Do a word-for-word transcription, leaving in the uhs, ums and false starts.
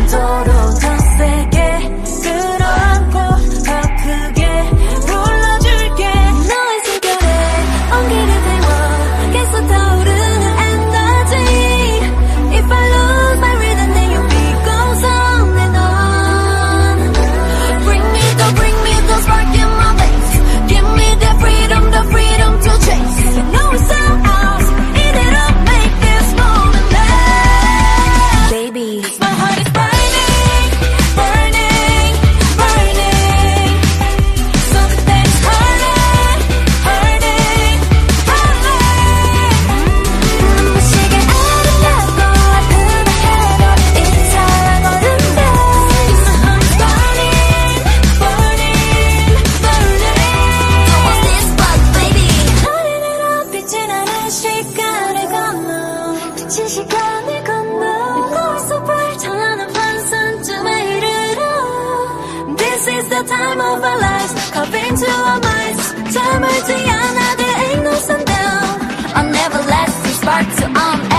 속도로 더 세게 끌어안고 더 크게 불러줄게. 너의 숨결에 온기를 태워 계속 타오르는 에너지. If I lose my rhythm then your beat goes on and on. Bring me the, bring me the spark in my veins. Give me the freedom, the freedom to chase. You know it's all ours, eat it up, make this moment last. Baby, my heart is burning, burning, burning. So that it's hurting, hurting, hurting. 눈부시게 아름답고 아프다 해도 it's 사랑하는데. My heart is burning, burning, burning. So what's this fuck, baby? 어린애로 빛이 나는 시간을 건너, 빛이 시간을 건너. Going so bright, 찬란한 환상쯤에 이르러. This is the time of our lives, carve into our minds. 잠을 지 않아, there ain't no sundown. A never lasting spark to on.